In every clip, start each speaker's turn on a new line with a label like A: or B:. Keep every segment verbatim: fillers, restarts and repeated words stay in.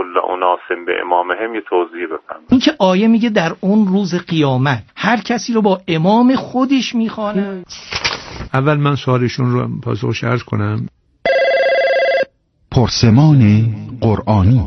A: کل اناس بامامهم یه توضیح بفرمایید.
B: این که آیه میگه در اون روز قیامت هر کسی رو با امام خودش میخوانه.
C: اول من سوالشون رو پاسخش عرض کنم.
D: پرسمان قرآنی.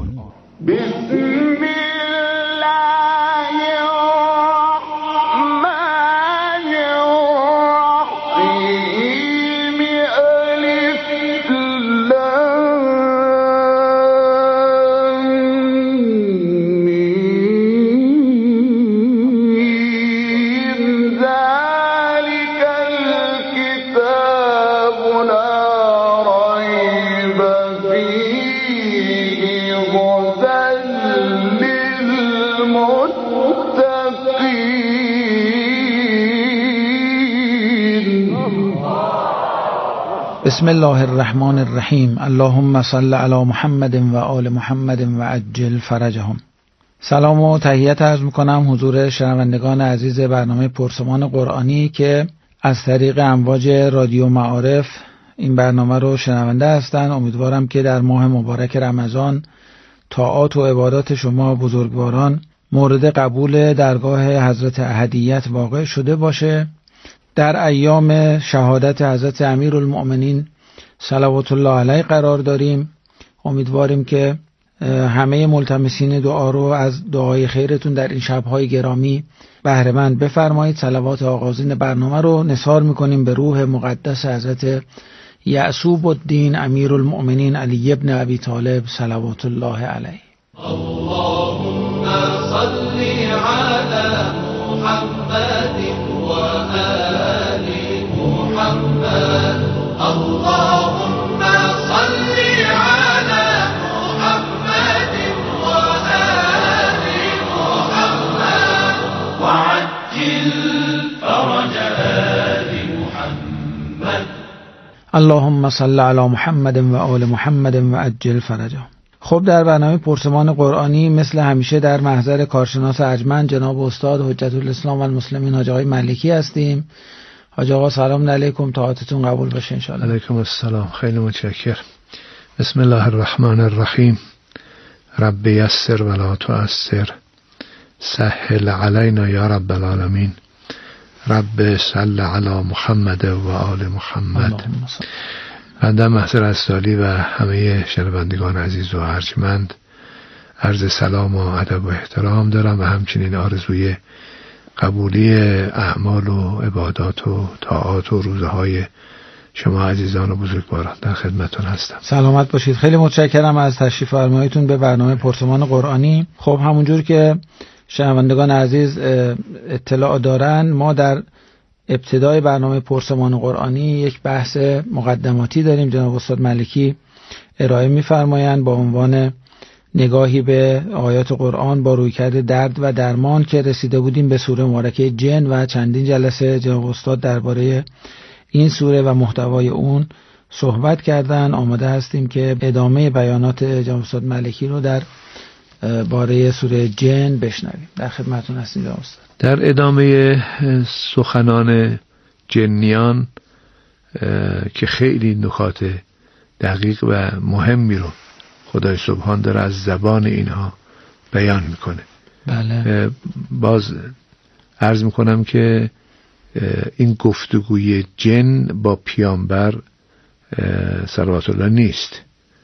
E: بسم الله الرحمن الرحیم. اللهم صل علی محمد و آل محمد و عجل فرجهم. سلام و تحیت عرض میکنم حضور شنوندگان عزیز برنامه پرسمان قرآنی که از طریق امواج رادیو معارف این برنامه رو شنونده هستند. امیدوارم که در ماه مبارک رمضان طاعات و عبادات شما بزرگواران مورد قبول درگاه حضرت احدیت واقع شده باشه. در ایام شهادت حضرت امیرالمؤمنین صلوات الله علیه قرار داریم. امیدواریم که همه ملتمسین دعا رو از دعای خیرتون در این شب‌های گرامی بهره مند بفرمایید. صلوات آغازین برنامه رو نثار می‌کنیم به روح مقدس حضرت یعصوب الدین امیرالمؤمنین علی ابن ابی طالب صلوات الله علیه.
F: اللهم صل علی محمد و آل محمد. اللهم صل علی محمد و آل محمد و عجل فرج آل محمد.
E: اللهم صل علی محمد و آل محمد و عجل فرجهم. خب در برنامه پرسمان قرآنی مثل همیشه در محضر کارشناس ارجمند جناب استاد حجت الاسلام و المسلمین حاج آقای ملکی هستیم. حاج آقا سلام علیکم، طاعتتون قبول باشه ان شاء الله.
C: علیکم السلام، خیلی متشکرم. بسم الله الرحمن الرحیم. رب یسر ولا تعسر، سهل علینا یا رب العالمین. رب صل علی محمد و آل محمد. بنده محضر اسلالی و همه شنوندگان عزیز و ارجمند عرض سلام و ادب و احترام دارم و همچنین آرزوی قبولی اعمال و عبادات و طاعات و روزهای شما عزیزان و بزرگواران در خدمتتون هستم.
E: سلامت باشید. خیلی متشکرم از تشریف فرماییتون به برنامه پرسمان قرآنی. خب همونجور که شنوندگان عزیز اطلاع دارن، ما در ابتدای برنامه پرسمان قرآنی یک بحث مقدماتی داریم. جناب استاد ملکی ارائه می‌فرمایند با عنوان نگاهی به آیات قرآن با رویکرد درد و درمان که رسیده بودیم به سوره مبارکه جن و چندین جلسه جناب استاد درباره این سوره و محتوای اون صحبت کردن. آماده هستیم که ادامه بیانات جناب استاد ملکی رو در باره سوره جن بشنویم. در خدمتتون هستیم جناب استاد.
C: در ادامه سخنان جنیان که خیلی نکات دقیق و مهمی رو خدای سبحان داره از زبان اینها بیان میکنه.
E: بله.
C: باز عرض میکنم که این گفتگوی جن با پیامبر صلوات الله نیست،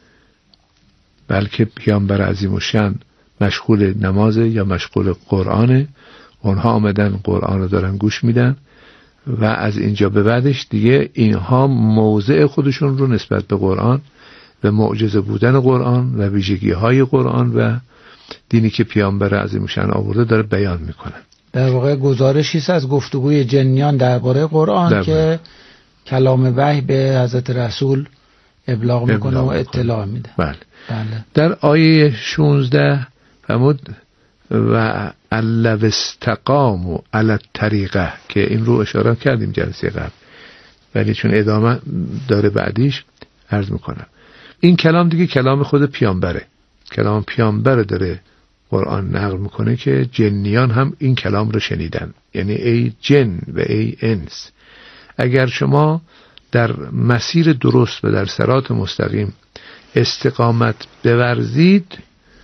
C: بلکه پیامبر عظیم الشأن مشغول نمازه یا مشغول قرآنه. اونها آمدن قرآن رو دارن گوش میدن و از اینجا به بعدش دیگه اینها موضع خودشون رو نسبت به قرآن و معجزه بودن قرآن و ویژگی های قرآن و دینی که پیامبر عظیم الشأن آورده داره بیان میکنن.
E: در واقع گزارشی است از گفتگوی جنیان درباره قرآن در که کلام وحی به حضرت رسول ابلاغ میکنه و اطلاع میده.
C: بله.
E: بله.
C: در آیه شانزده فرمود و علو استقاموا علی الطریقه که این رو اشاره کردیم جلسه قبل، ولی چون ادامه داره بعدیش عرض میکنم. این کلام دیگه کلام خود پیامبره، کلام پیامبر داره قرآن نقل میکنه که جنیان هم این کلام رو شنیدن. یعنی ای جن و ای انس، اگر شما در مسیر درست و در صراط مستقیم استقامت بورزید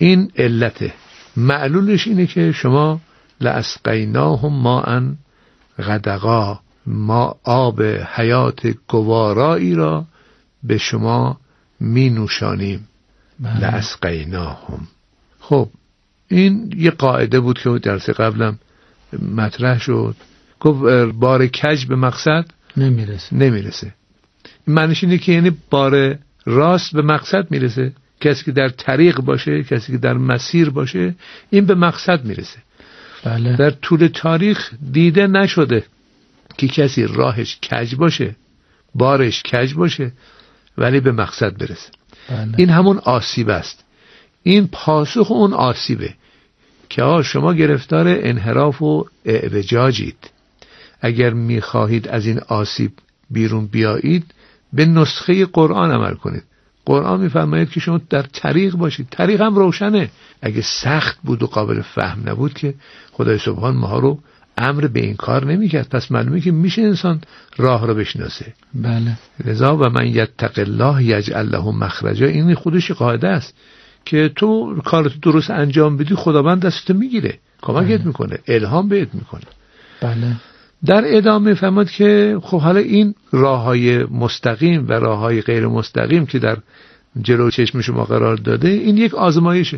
C: این علته. معلولش اینه که شما لاسقیناهم ماء غدقا، ما آب حیات گوارایی را به شما می نوشانیم. لاسقیناهم. خب این یه قاعده بود که درس قبلم مطرح شد، گفت بار کج به مقصد
E: نمیرسه
C: نمیرسه. این معنیش اینه که یعنی بار راست به مقصد میرسه. کسی که در طریق باشه، کسی که در مسیر باشه، این به مقصد میرسه.
E: بله.
C: در طول تاریخ دیده نشده که کسی راهش کج باشه، بارش کج باشه، ولی به مقصد برسه.
E: بله.
C: این همون آسیب است. این پاسخ اون آسیبه که آه شما گرفتار انحراف و اعوجاجید. اگر میخواهید از این آسیب بیرون بیایید، به نسخه قرآن عمل کنید. قرآن میفرماید که شما در طریق باشید. طریق هم روشنه. اگه سخت بود و قابل فهم نبود که خدای سبحان ما رو امر به این کار نمیکرد. پس معلومه که میشه انسان راه رو بشناسه.
E: بله.
C: لذا و من یتق الله یجعل له مخرجا، این خودش قاعده است که تو کارت درست انجام بدی، خداوند دستت میگیره، کمکت
E: بله.
C: میکنه، الهام بهت میکنه.
E: بله.
C: در ادامه فهمید که خب حالا این راههای مستقیم و راههای غیر مستقیم که در جلو چشم شما قرار داده، این یک آزمایشه.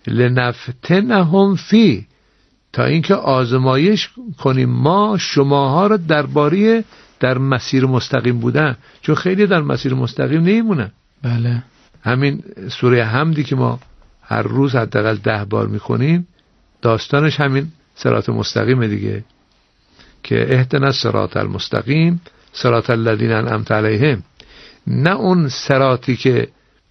C: لنفتنهم فی، تا اینکه آزمایش کنیم ما شماها را درباره در مسیر مستقیم بودن، چون خیلی در مسیر مستقیم نمیمونن.
E: بله.
C: همین سوره حمدی که ما هر روز حداقل ده بار میکنیم، داستانش همین صراط مستقیم دیگه، که اهدنا الصراط المستقیم صراط الذین انعمت علیهم. نه اون صراطی که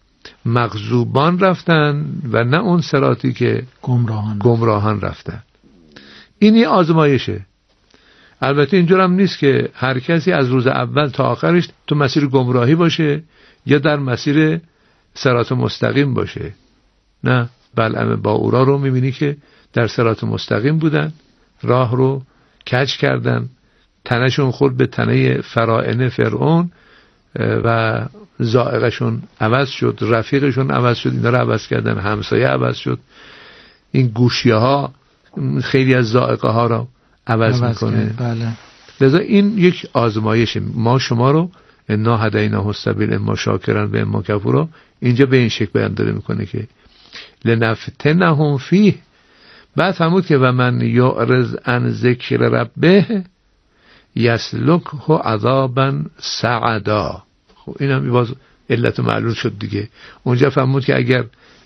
C: مغضوبان رفتن و نه اون صراطی که
E: گمراهان
C: گمراهان رفتن. این یه آزمایشه. البته اینجور هم نیست که هر کسی از روز اول تا آخرش تو مسیر گمراهی باشه یا در مسیر صراط مستقیم باشه. نه، بلعم با اورا رو میبینی که در صراط مستقیم بودن، راه رو کج کردن، تنشون خورد به تنه فرائن فرعون و ذائقشون عوض شد، رفیقشون عوض شد، اینا رو عوض کردن، همسایه عوض شد. این گوشیه ها خیلی از ذائقه ها رو عوض, عوض میکنه.
E: بله.
C: لذا این یک آزمایشه. ما شما رو انا هدیناه السبیل اما شاکرا و اما کفورا، اینجا به این شکل بیان داره میکنه که لنفتنهم فیه. بعد فرمود که و من یعرض عن ذکر ربه یسلکه عذابا صعدا. خب این هم باز علت معلول شد دیگه. اونجا فرمود که اگر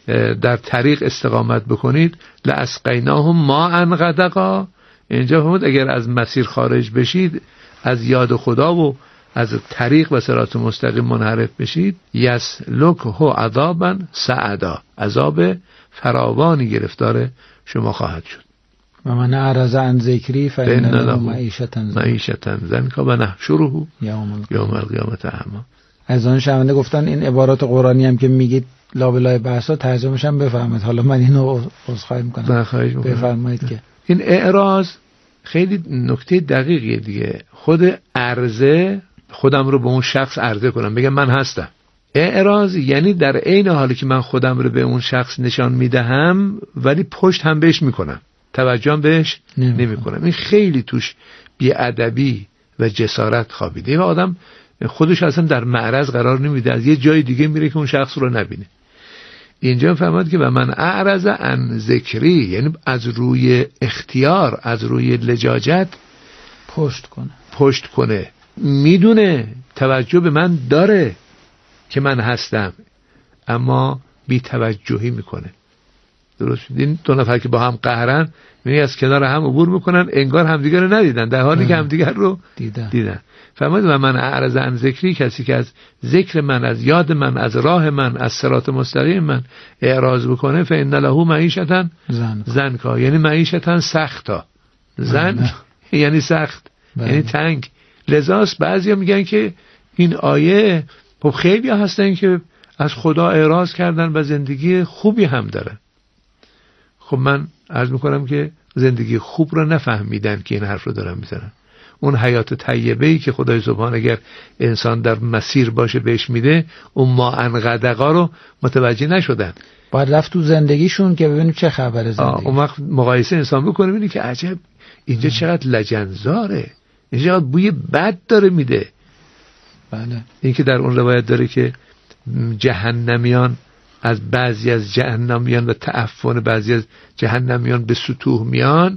C: در طریق استقامت بکنید لاسقیناهم ماء غدقا. اینجا فرمود اگر از مسیر خارج بشید، از یاد خدا و از طریق و صراط مستقیم منحرف بشید، یسلکه عذابا صعدا، عذاب فراوانی گرفتار شما خواهد شد.
E: و من اعرض عن ذکری فإن له معیشة
C: ضنکا و نحشره
E: یوم
C: القیامة اعمی.
E: از آن شنونده گفتن این عبارات قرآنی هم که میگید لابلای بحثا ترجمه‌ش هم بفرمایید. حالا من اینو عذرخواهی میکنم. بفرمایید که این
C: اعراض خیلی نکته دقیقیه دیگه. خود عرضه، خودم رو به اون شخص عرضه کنم، بگم من هستم. اعراض یعنی در عین حالی که من خودم رو به اون شخص نشان میدهم ولی پشت هم بهش میکنم، توجه هم بهش نمی کنم. این خیلی توش بی‌ادبی و جسارت خوابیده و آدم خودش اصلا در معرض قرار نمیده، از یه جای دیگه میره که اون شخص رو نبینه. اینجا فهمید که و من اعرض عن ذکری، یعنی از روی اختیار، از روی لجاجت
E: پشت کنه
C: پشت کنه میدونه، توجه به من داره که من هستم، اما بی توجهی میکنه. درست شد؟ این دو نفر که با هم قهرن، یعنی از کنار هم عبور میکنن انگار همدیگر رو ندیدن، در حالی که همدیگر رو دیدن, دیدن. فهمید و من اعرض عن ذکری، کسی که از ذکر من، از یاد من، از راه من، از صراط مستقیم من اعراض بکنه، فإن له معیشة ضنکا، یعنی معیشة سختا. زن یعنی سخت، یعنی تنگ. لذاست بعضیا میگن که این آیه، خب خیلی هستن که از خدا اعراض کردن و زندگی خوبی هم دارن. خب من عرض میکنم که زندگی خوب رو نفهمیدن که این حرف رو دارن میزنن. اون حیات طیبه‌ای که خدای سبحان اگر انسان در مسیر باشه بهش میده، اون ما انقدقا رو متوجه نشدن.
E: باید رفت تو زندگیشون که ببینیم چه خبره زندگی.
C: اون وقت مقایسه انسان بکنه ببینی که عجب اینجا چقدر لجنزاره، اینجا چقدر بوی بد داره میده.
E: بله.
C: این که در اون روایت داره که جهنمیان از بعضی از جهنمیان و تعفن بعضی از جهنمیان به سطوح میان،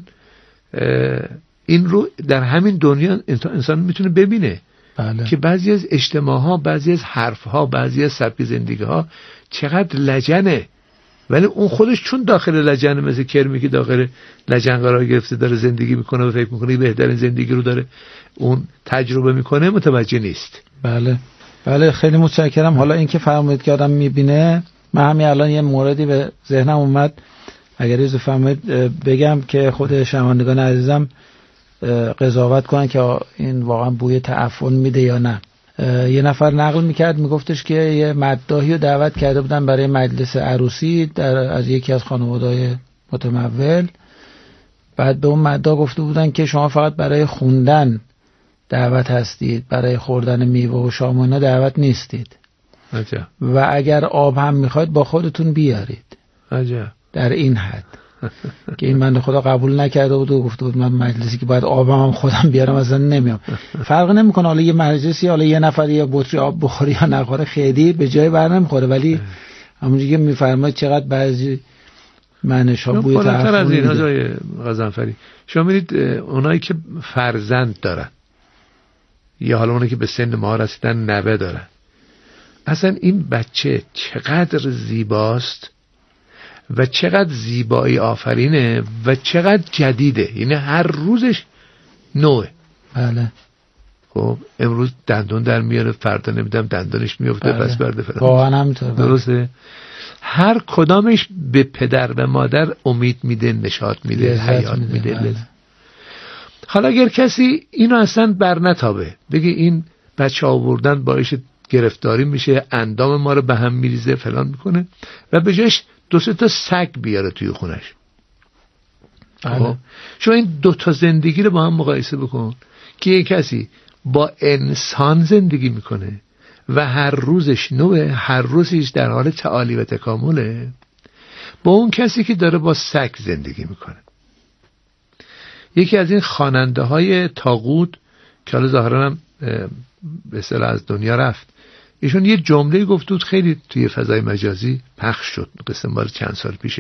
C: این رو در همین دنیا انسان میتونه ببینه.
E: بله. که
C: بعضی از اجتماعها، بعضی از حرفها، بعضی از سبک زندگیها چقدر لجنه، ولی اون خودش چون داخل لجنه، مثل کرمی که داخل لجن قرار گرفته داره زندگی میکنه و فکر میکنه بهترین زندگی رو داره اون تجربه میکنه، متوجه نیست.
E: بله بله خیلی متشکرم. حالا این که فرمودید که آدم میبینه، من همین الان یه موردی به ذهنم اومد، اگر اجازه فرمایید بگم که خود شنوندگان عزیزم قضاوت کنن که این واقعا بوی تعفن میده یا نه. یه نفر نقل میکرد میگفتش که یه مداحی رو دعوت کرده بودن برای مجلس عروسی در از یکی از خانواده‌های متمول. بعد به اون مداح گفته بودن که شما فقط برای خوندن دعوت هستید، برای خوردن میوه و شام و اینا دعوت نیستید.
C: عجب.
E: و اگر آب هم میخواید با خودتون بیارید.
C: عجب.
E: در این حد که این بنده خدا قبول نکرده بود و گفته بود من مجلسی که باید آبم هم خودم بیارم اصلا نمیام. فرق نمیکنه حالا یه مجلسی حالا یه نفر یه بطری آب بخوره یا نخوره خیلی به جای بر نمیخوره، ولی همونجوری که میفرمایید چقدر بعضی معنیش ها بوی تعفن
C: از این جای غضنفری. شما میرید اونایی که فرزند دارن یا حالا اونایی که به سن ما رسیدن نوه دارن، اصلا این بچه چقدر زیباست و چقدر زیبایی آفرینه و چقدر جدیده، یعنی هر روزش نوه.
E: بله.
C: خب امروز دندون در میاره، فردا نمیدونم دندانش میفته،
E: بله.
C: پس برده فردا.
E: واقعا همینطور.
C: درسته. هر کدامش به پدر و مادر امید میده، نشاط میده، حیات میده.
E: بله.
C: حالا اگر کسی اینو اصلا بر نتابه، بگه این بچه آوردن باعث گرفتاری میشه، اندام ما رو به هم میریزه، فلان میکنه، و به جاش دو سه تا سگ بیاره توی خونش. خب شما این دو تا زندگی رو با هم مقایسه بکن که یک کسی با انسان زندگی میکنه و هر روزش نوه، هر روزش در حال تعالی و تکامله، با اون کسی که داره با سگ زندگی میکنه. یکی از این خواننده های طاغوت که حالا ظاهرا هم به اصطلاح از دنیا رفت، ایشون یه جمله گفت بود خیلی توی فضای مجازی پخش شد، قصه مال چند سال پیشه،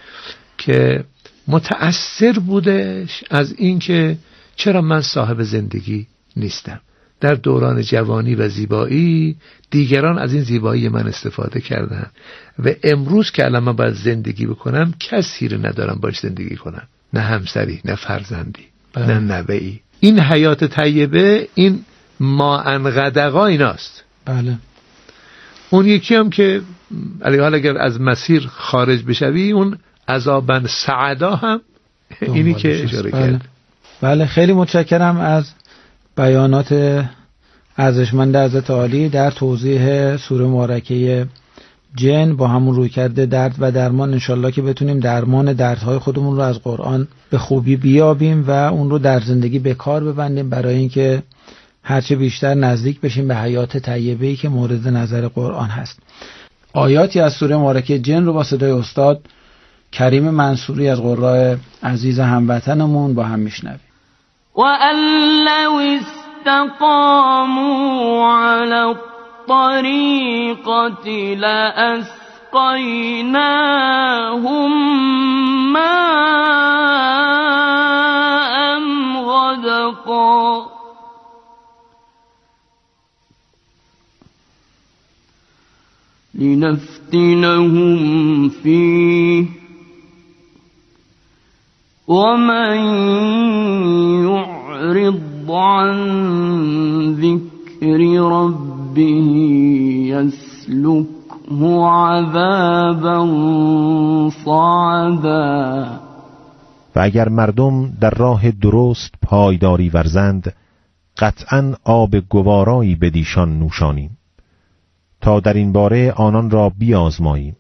C: که متأثر بودش از این که چرا من صاحب زندگی نیستم. در دوران جوانی و زیبایی دیگران از این زیبایی من استفاده کردن و امروز که الان من باید زندگی بکنم کسی رو ندارم باش زندگی کنم، نه همسری، نه فرزندی، نه نوه‌ای. این حیات طیبه، این ما انقدقا ایناست.
E: بله.
C: اون یکی هم که علی حال اگر از مسیر خارج بشوی، اون عذابن سعدا هم اینی که اشاره
E: بله.
C: کرد.
E: بله خیلی متشکرم از بیانات ارزشمند حضرت عالی در توضیح سوره مبارکه جن با همون روی کرده درد و درمان. انشالله که بتونیم درمان دردهای خودمون رو از قرآن به خوبی بیابیم و اون رو در زندگی به کار ببندیم برای اینکه هرچه بیشتر نزدیک بشیم به حیات طیبه‌ای که مورد نظر قرآن هست. آیاتی از سوره مبارکه جن رو با صدای استاد کریم منصوری از قراء عزیز هموطنمون با هم میشنویم.
G: وَأَن لَّوْ اسْتَقَامُوا عَلَى الطَّرِيقَةِ لَأَسْقَيْنَاهُم مَّاءً غَدَقًا لِّنَفْتِنَهُمْ فِيهِ وَمَن يُعْرِضْ عَن ذِكْرِ رَبِّهِ يَسْلُكْهُ عَذَابًا صَعَدًا.
H: و اگر مردم در راه درست پایداری ورزند، قطعاً آب گوارایی بدیشان نوشانیم تا در این باره آنان را بیازماییم.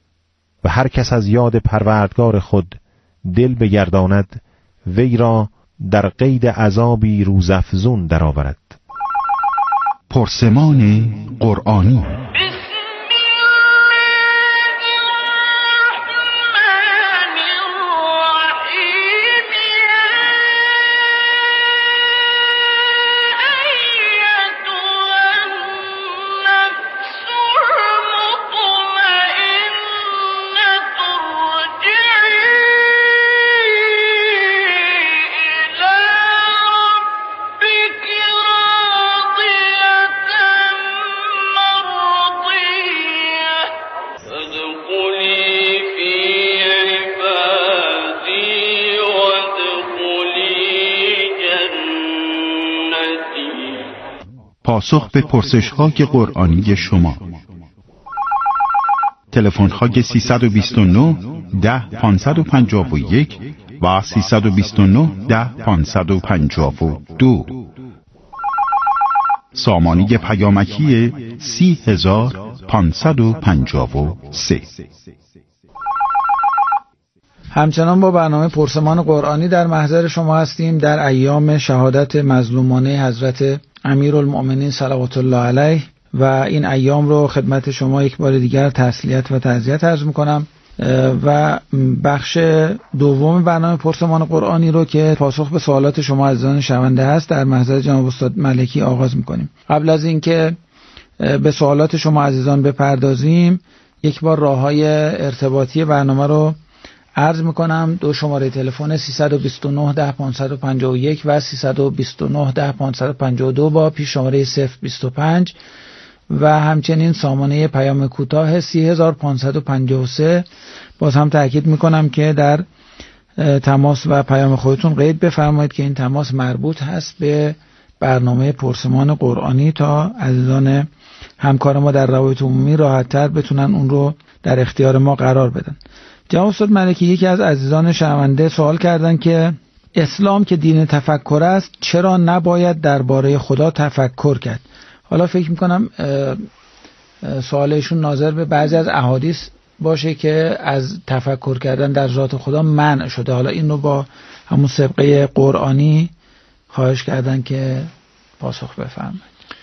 H: و هر کس از یاد پروردگار خود دل بگرداند، وی را در قید عذابی روزافزون درآورد.
D: پرسمان قرآنی. پاسخ به پرسش‌های قرآنی شما. تلفن‌های سیصد و بیست و نه ده پانصد و پنجاه و یک و سیصد و بیست و نه ده پانصد و پنجاه و دو. سامانه پیامکی سی هزار پانصد و پنجاه و سه.
E: همچنان با برنامه پرسمان قرآنی در محضر شما هستیم در ایام شهادت مظلومانه حضرت امیرالمؤمنین صلوات الله علیه و این ایام رو خدمت شما یک بار دیگر تسلیت و تعزیت عرض میکنم و بخش دوم برنامه پرسمان قرآنی رو که پاسخ به سوالات شما عزیزان شنونده هست در محضر جناب استاد ملکی آغاز میکنیم. قبل از اینکه به سوالات شما عزیزان بپردازیم یک بار راههای ارتباطی برنامه رو عرض میکنم. دو شماره تلفن سیصد و بیست و نه ده پانصد و پنجاه و یک و سیصد و بیست و نه ده پانصد و پنجاه و دو با پیش شماره صفر بیست و پنج و همچنین سامانه پیام کوتاه سی هزار پانصد و پنجاه و سه. باز هم تأکید میکنم که در تماس و پیام خودتون قید بفرمایید که این تماس مربوط هست به برنامه پرسمان قرآنی تا عزیزان همکار ما در روابط عمومی راحت‌تر بتونن اون رو در اختیار ما قرار بدن. جناب استاد ملکی، یکی از عزیزان شنونده سوال کردن که اسلام که دین تفکر است چرا نباید درباره خدا تفکر کرد؟ حالا فکر میکنم سوالشون ناظر به بعضی از احادیث باشه که از تفکر کردن در ذات خدا منع شده. حالا این رو با همون سابقه قرآنی خواهش کردن که پاسخ بفرمایید.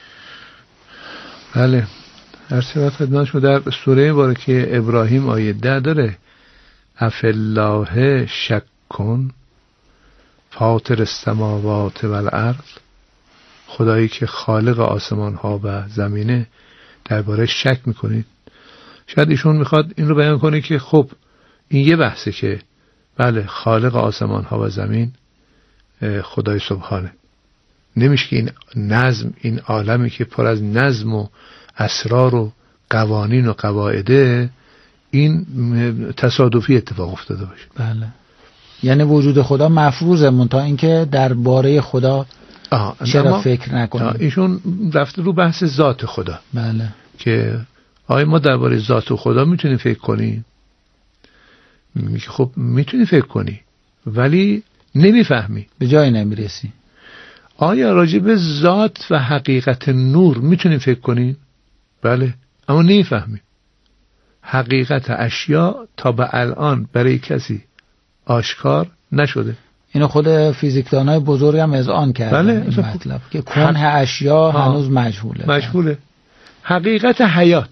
C: بله، هر سوات خدمتشون در سوره مبارکه ابراهیم آیه ده داره افالله شک کن فاطر السماوات و الارض، خدایی که خالق آسمان ها و زمینه درباره شک میکنید. شاید ایشون میخواد این رو بیان کنه که خب این یه بحثه که بله خالق آسمان ها و زمین خدای سبحانه، نمیشه که این نظم، این عالمی که پر از نظم و اسرار و قوانین و قواعده این تصادفی اتفاق افتاده باشه.
E: بله، یعنی وجود خدا مفروضه، منتها اینکه درباره خدا آه. چرا فکر نکنیم.
C: ایشون رفته رو بحث ذات خدا.
E: بله،
C: که آیا ما درباره ذات خدا میتونیم فکر کنیم؟ میگه خب میتونی فکر کنی ولی نمیفهمی،
E: به جایی نمیرسی.
C: آیا راجع به ذات و حقیقت نور میتونیم فکر کنیم؟ بله، اما نمیفهمی. حقیقت اشیا تا به الان برای کسی آشکار نشده.
E: اینو خود فیزیکدانای بزرگ هم اذعان کردن.
C: بله،
E: این مطلب که کنه اشیا هنوز مجهوله.
C: مجهوله. حقیقت حیات،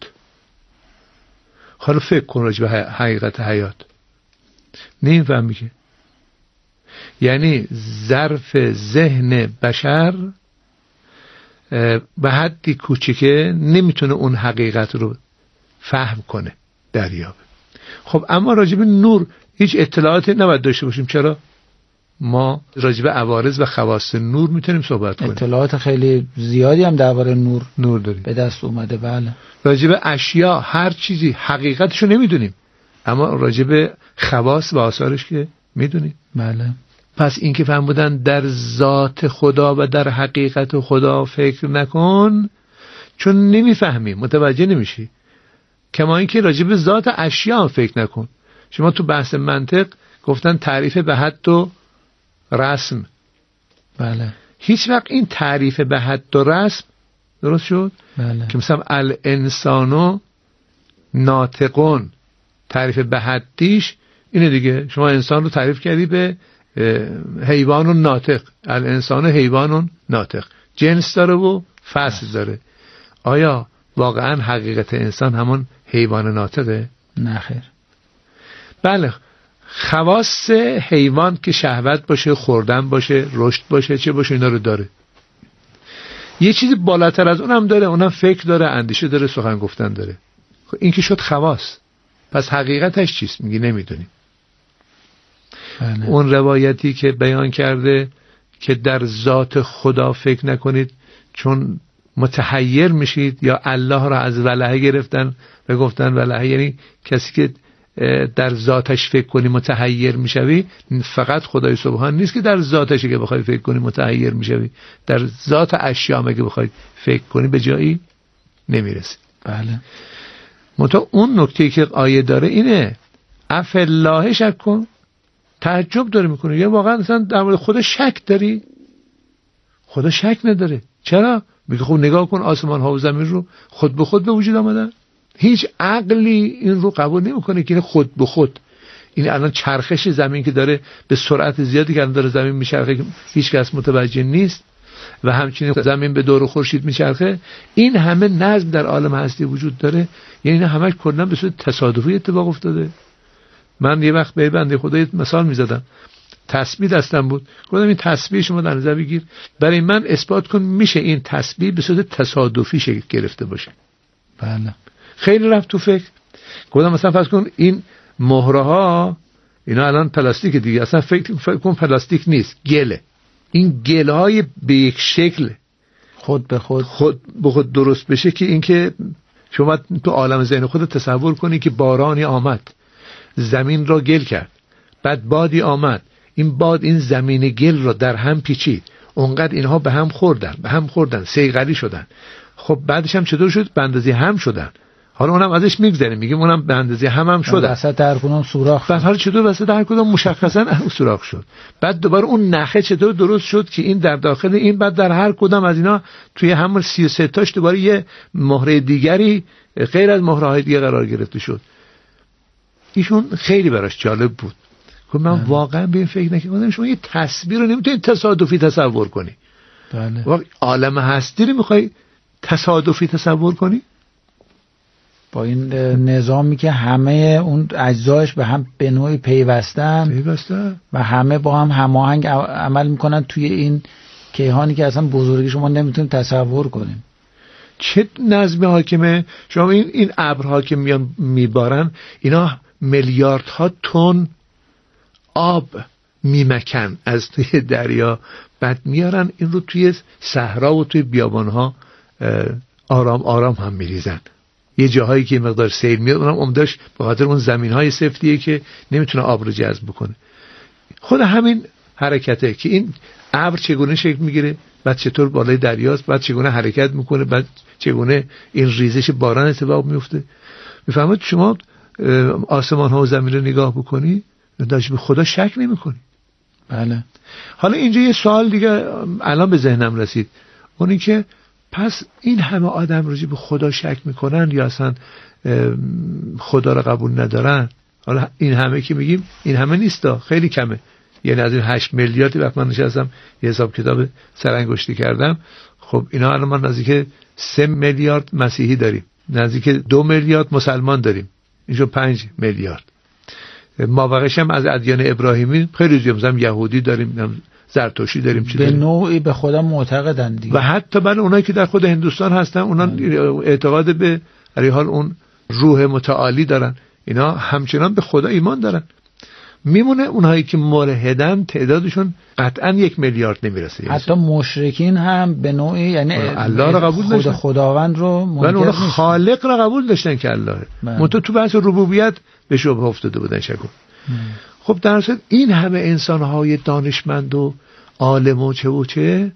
C: حالا فکر کن راجع به حقیقت حیات، نمیفهمی که یعنی ظرف ذهن بشر به حدی کوچیکه نمیتونه اون حقیقت رو فهم کنه، دریابه. خب اما راجع به نور هیچ اطلاعاتی نباید داشته باشیم. چرا؟ ما راجع به عوارض و خواص نور میتونیم صحبت کنیم.
E: اطلاعات خیلی زیادی هم درباره نور
C: نور داریم،
E: به دست اومده. بله،
C: راجع به اشیا هر چیزی حقیقتشو نمیدونیم، اما راجع به خواص و آثارش که میدونیم.
E: بله،
C: پس این که فرمودن در ذات خدا و در حقیقت خدا فکر نکن، چون نمیفهمی، متوجه نمیشی. کما این که راجع به ذات اشیا فکر نکن. شما تو بحث منطق گفتن تعریف به حد و رسم.
E: بله،
C: هیچ وقت این تعریف به حد و رسم درست شد؟
E: بله،
C: که مثلا الانسانو ناطقون، تعریف به حدیش اینه دیگه. شما انسان رو تعریف کردی به حیوان ناطق، الانسان حیوان ناطق، جنس داره و فصل داره. آیا واقعا حقیقت انسان همون حیوان ناطقه؟
E: نه خیر.
C: بله، خواص حیوان که شهوت باشه، خوردن باشه، رشد باشه، چه باشه، اینا رو داره. یه چیزی بالاتر از اونم داره، اونم فکر داره، اندیشه داره، سخن گفتن داره. خب این که شد خواص. پس حقیقتش چیست؟ میگی نمیدونیم.
E: بله.
C: اون روایتی که بیان کرده که در ذات خدا فکر نکنید چون متحیر میشید، یا الله را از ولهه گرفتن و گفتن ولهه یعنی کسی که در ذاتش فکر کنی متحیر میشوی. فقط خدای سبحان نیست که در ذاتش که بخوای فکر کنی متحیر میشوی، در ذات اشیاء که بخوای فکر کنی به جایی نمیرسی.
E: بله.
C: منتها اون نکته که آیه داره اینه، اف الله شک کن. تعجب داره میکنه، یا واقعا مثلا در مورد خدا شک داری؟ خدا شک نداره. چرا؟ میگه خب نگاه کن آسمان ها و زمین رو خود به خود به وجود آمدن. هیچ عقلی این رو قبول نمیکنه که خود به خود، این الان چرخش زمین که داره به سرعت زیادی که الان داره زمین میچرخه، هیچ کس متوجه نیست، و همچنین زمین به دور خورشید میچرخه، این همه نظم در عالم هستی وجود داره. یعنی اینا همش کلا به صورت تصادفی اتفاق افتاده. من یه وقت به بنده خدا مثال میزدم، تسبیح دستم بود، گفتم این تسبیح شما در نظر بگیر، برای من اثبات کن میشه این تسبیح به صورت تصادفی شکل گرفته باشه.
E: بله.
C: خیلی رفت تو فکر. گفتم مثلا فرض کن این مهره ها اینا الان پلاستیک دیگه، اصلا فکر فکر کن پلاستیک نیست، گله. این گله های به یک شکل
E: خود به خود
C: خود به خود درست بشه که این که شما تو عالم ذهن خودت تصور کنی که بارانی آمد زمین را گل کرد، بعد بادی آمد، این باد این زمین گل را در هم پیچید، اونقدر اینها به هم خوردن به هم خوردن صیقلی شدن. خب بعدش هم چطور شد؟ به اندازه هم شدن. حالا اونم ازش میگذره، میگیم اونم به اندازه هم هم شدن.
E: وسط هر کدوم سوراخ.
C: بعد حالا چطور وسط هر کدوم مشخصا سوراخ شد؟ بعد دوباره اون نخه چطور درست شد که این در داخل این، بعد در هر کدام از اینا توی همون سی و سه تاش دوباره یه مهره دیگری غیر از مهره‌های دیگه قرار گرفته شد. ایشون خیلی براش جالب بود. خب من واقعا به این فکر نکردم شما یه تصویر رو نمیتونید تصادفی تصور کنی.
E: بله.
C: واقعا عالم هستی رو میخوای تصادفی تصور کنی؟
E: با این نظامی که همه اون اجزایش به هم به نوعی پیوستن
C: پیوستن
E: و همه با هم هماهنگ عمل میکنن توی این کیهانی که اصلا بزرگی شما نمیتونید تصور کنیم.
C: چه نظم حاکمه؟ شما این این ابرها که میان میبارن، اینا میلیاردها تن آب میمکن از توی دریا، بعد میارن این رو توی صحرا و توی بیابانها آرام آرام هم میریزن. یه جاهایی که مقدار سیل میاد اونم عمده‌اش به خاطر اون زمین‌های سفتیه که نمیتونه آب رو جذب بکنه. خود همین حرکته که این ابر چگونه شکل میگیره، بعد چطور بالای دریاست، بعد چگونه حرکت میکنه، بعد چگونه این ریزش باران اتفاق میفته. میفهمید شما آسمان ها و زمین رو نگاه بکنی داشت به خدا شک نمی‌کنی.
E: بله.
C: حالا اینجا یه سوال دیگه الان به ذهنم رسید، اونی که پس این همه آدم راجع به خدا شک میکنن یا اصلا خدا رو قبول ندارن؟ حالا این همه که میگیم این همه نیستا، خیلی کمه. یعنی از این هشت میلیاردی وقت من نشستم یه حساب کتاب سرانگشتی کردم، خب اینا الان ما نزدیک سه میلیارد مسیحی داریم، نزدیک دو میلیارد مسلمان داریم، اینجا پنج میلیارد. مابقیش هم از ادیان ابراهیمی خیلی زیاد، مثلا یهودی داریم، زرتشتی داریم، چی
E: به نوعی به خدا معتقدن دیگه.
C: و حتی بله اونایی که در خود هندوستان هستن اونا اعتقاد به علی حال اون روح متعالی دارن، اینا همچنان به خدا ایمان دارن. میمونه اونهایی که ملحدن تعدادشون قطعا یک میلیارد نمیرسه.
E: حتی مشرکین هم به نوعی یعنی
C: الله را قبول داشتن،
E: خود خداوند رو منکر
C: نیستن، اونا
E: نیست.
C: خالق را قبول داشتن که اللهه، منتها تو بحث ربوبیت به شبهه افتاده بودن شکو. خب در اصل این همه انسان‌های دانشمند و عالم و چه و چه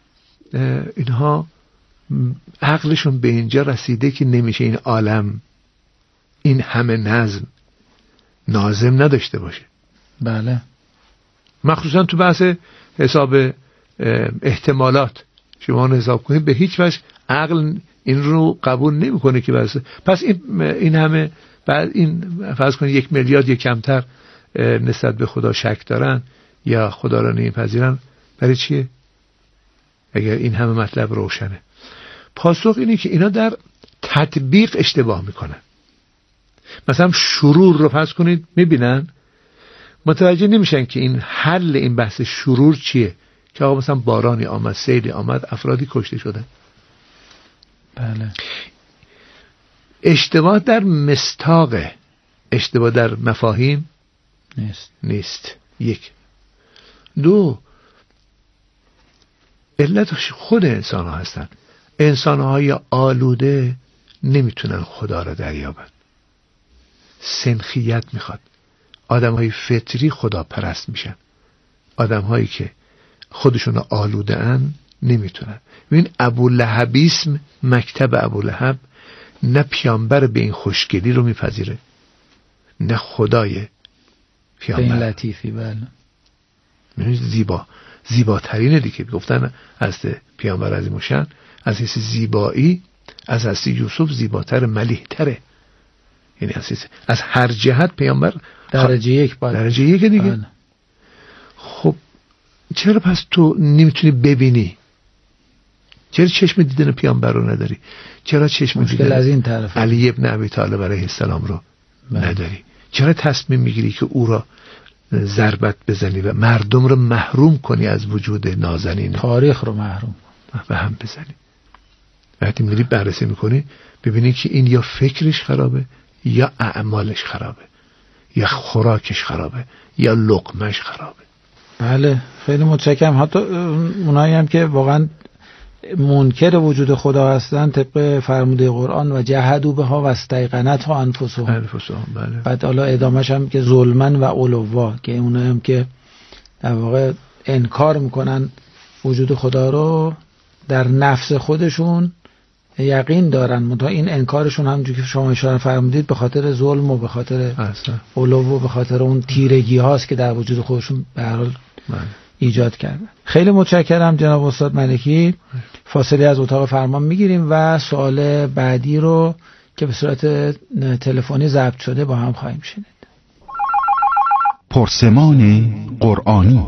C: اینها عقلشون به اینجا رسیده که نمیشه این عالم این همه نظم ناظم نداشته باشه.
E: بله.
C: مخصوصا تو بحث حساب احتمالات شما حساب کنید به هیچ وجه عقل این رو قبول نمیکنه که بس پس این این همه بعد این فرض کنید یک میلیارد یک کمتر نسبت به خدا شک دارن، یا خدا را نمیپذیرن، برای چیه؟ اگر این همه مطلب روشنه. پاسخ اینه که اینا در تطبیق اشتباه میکنن. مثلا شرور رو فرض کنید میبینن، متوجه نمیشن که این حل این بحث شرور چیه، که آقا مثلا بارانی آمد، سیلی آمد، افرادی کشته شدن.
E: بله.
C: اشتباه در مستاقه، اشتباه در مفاهیم
E: نیست.
C: نیست. یک. دو، علت خود انسان ها هستن. انسان های آلوده نمیتونن خدا را دریابن. سنخیت میخواد. آدم های فطری خدا پرست میشن. آدم هایی که خودشون آلوده ان نمیتونن. ببین ابو لهبیسم، مکتب ابو لهب نه پیامبر به این خوشگلی رو میپذیره، نه خدای پیامبر.
E: این لطیفی. بله.
C: یعنی زیبا، زیباترینه دیگه. گفتن از پیامبر عظیم الشأن از حیث زیبایی از حضرت یوسف زیباتر، ملیح‌تره. یعنی از حیث از هر جهت پیامبر
E: درجه یک باید.
C: درجه یک دیگه.
E: آن.
C: خب چرا پس تو نمیتونی ببینی؟ چرا چشم دیدن پیامبر رو نداری؟ چرا چشم دیدن
E: از این طرف
C: علی ابن ابی طالب علیه السلام رو بله. نداری؟ چرا تصمیم میگیری که او را ضربت بزنی و مردم رو محروم کنی از وجود نازنین،
E: تاریخ رو محروم
C: و هم بزنی؟ وقتی میری بررسی میکنی ببینی که این یا فکرش خرابه، یا اعمالش خرابه، یا خوراکش خرابه، یا لقمش خرابه.
E: بله خیلی متشکرم. حتی اونایی هم که واقعا منکر وجود خدا هستن طبق فرموده قرآن و جحدوا بها و استیقنتها انفسهم.
C: انفسهم بله.
E: بعد حالا ادامهش هم که ظلمن و علوا، که اونایی هم که در واقع انکار میکنن وجود خدا رو، در نفس خودشون یقین دارن، منتها این انکارشون همونجوری که شما اشاره فرمودید به خاطر ظلم و به خاطر علو و به خاطر اون تیرگی هاست که در وجود خودشون به هر حال ایجاد کردن. خیلی متشکرم جناب استاد ملکی. فاصله از اتاق فرمان میگیریم و سوال بعدی رو که به صورت تلفنی ضبط شده با هم خواهیم شنید.
D: پرسمان قرآنی.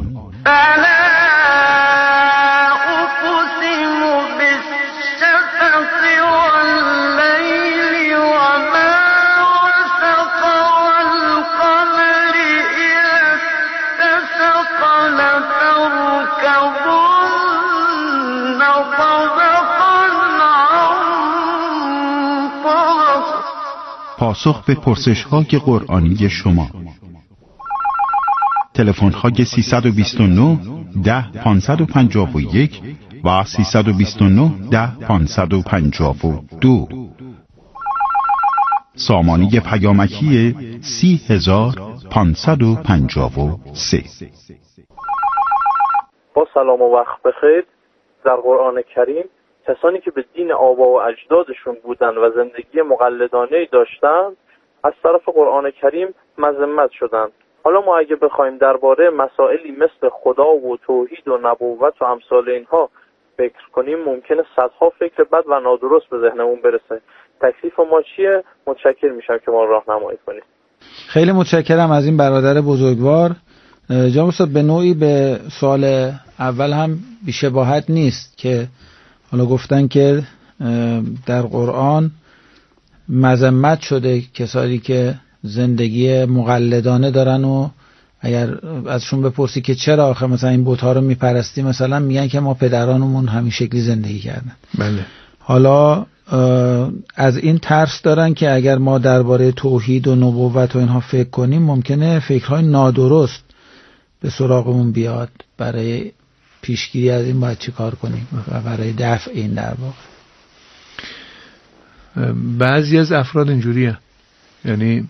D: پاسخ به پرسش‌های قرآنی شما. تلفن‌های سیصد و بیست و نه ده پانصد و پنجاه و یک و سیصد و بیست و نه ده پانصد و پنجاه و دو. سامانه پیامکی سی هزار پانصد و پنجاه و سه.
I: با سلام و وقت بخیر. در قرآن کریم کسانی که به دین آبا و اجدادشون بودن و زندگی مقلدانه‌ای داشتن از طرف قرآن کریم مذمت شدن. حالا ما اگه بخوایم درباره مسائلی مثل خدا و توحید و نبوت و امثال اینها فکر کنیم ممکنه صدها فکر بد و نادرست به ذهنمون برسه. تکلیف ما چیه؟ متشکر میشم که ما راهنمایی کنید.
E: خیلی متشکرم از این برادر بزرگوار. جناب استاد به نوعی به سوال اول هم بی‌شباهت نیست که حالا گفتن که در قرآن مذمت شده کسانی که زندگی مقلدانه دارن و اگر ازشون بپرسی که چرا آخه مثلا این بت‌ها رو میپرستی، مثلا میگن که ما پدرانمون همین شکلی زندگی کردن.
C: بله.
E: حالا از این ترس دارن که اگر ما درباره توحید و نبوت و اینها فکر کنیم ممکنه فکرهای نادرست به سراغمون بیاد. برای پیشگیری از این باید چی کار کنیم و برای دفع این در واقع؟
C: بعضی از افراد اینجوری هست، یعنی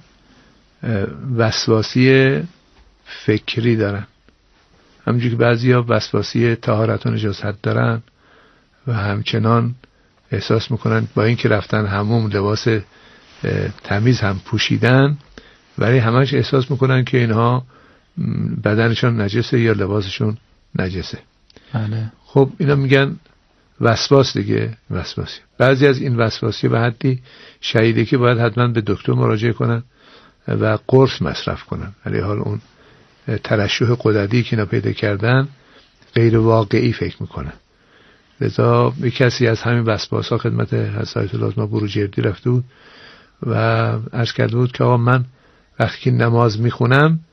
C: وسواسی فکری دارن، همونجوری که بعضی ها وسواسی طهارت و نجاست دارن و همچنان احساس میکنن با این که رفتن حموم لباس تمیز هم پوشیدن ولی همش احساس میکنن که اینها بدنشون نجسه یا لباسشون نجسه.
E: بله.
C: خب اینا میگن وسواس دیگه، وسواسی. بعضی از این وسواسی به حدی شدیده که باید حتما به دکتر مراجعه کنن و قرص مصرف کنن، ولی حال اون ترشح غددی که اینا پیدا کردن غیر واقعی فکر میکنن. لذا یک کسی از همین وسواسا خدمت حضرت لازمه بروجردی رفته بود و عرض کرده بود که آقا من وقتی که نماز میخونم